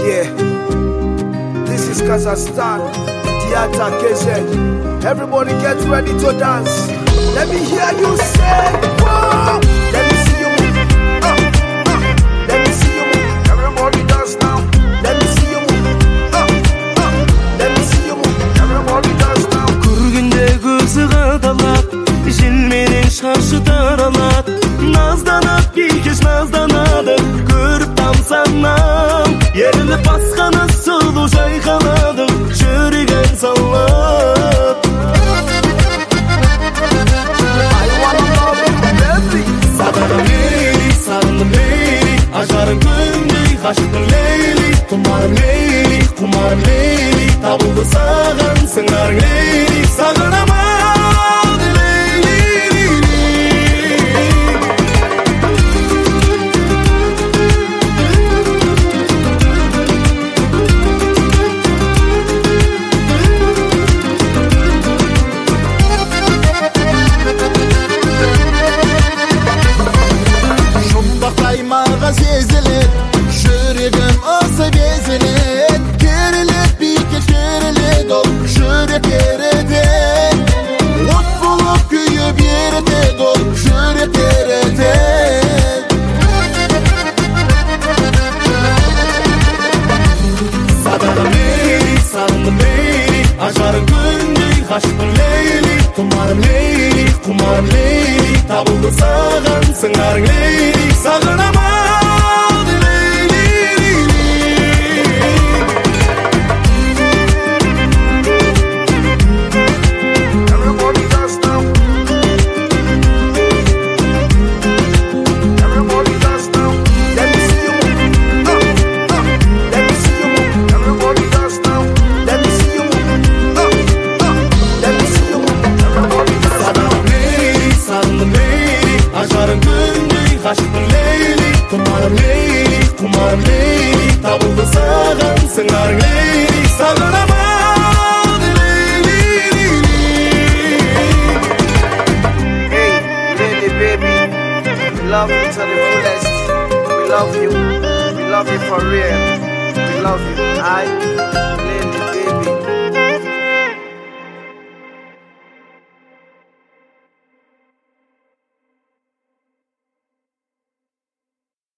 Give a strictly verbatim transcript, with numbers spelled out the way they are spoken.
Yeah, this is Kazakhstan, Theater K Z. Everybody get ready to dance. Let me hear you say, whoa. Let me see you move. Uh, uh. Let me see you move. Everybody dance now. Let me see you move. Uh, uh. Let me see you move. Everybody dance now. Көргенде көзі қадалат, желменен шашы таралат. Назданат, бикеш назданады, көріп тамсанам. Еріліп басқаны сұлу жайқалады, жүрегін салат. Сағынам лейли, сағындым лейли, ажарым күндей, ғашықтың лейли. Тұмарым лейли, құмарым лейли, табылды саған сыңарың лейли. Сағынам алды лейли, Қаймаға сезілет, жүрегім осы безілет. Керілет бикеш керілет, ол жүрек ерітет. От болып күйіп ерітет, ол жүрек ерітет. Сағынам лейли, сағындым лейли, ажарым күндей, ғашықтың лейли. Тұмарым лейли, құмарым лейли, табылды саған сыңарың лейли. Сағынам алды лейли, Everybody dance now. Everybody dance now. Let me see you move. Uh, uh. Let me see you move. Everybody dance now. Let me see you move. Uh, uh. Let me see you move. Everybody dance now. Сағынам лейли, сағындым лейли, ажарым күндей, ғашықтың лейли. Тұмарым лейли, құмарым лейли, табылды саған сыңарың лейли. Сағынам алды лейли. Hey, Lily baby, we love you to the fullest. We love you. We love you for real. We love you. I.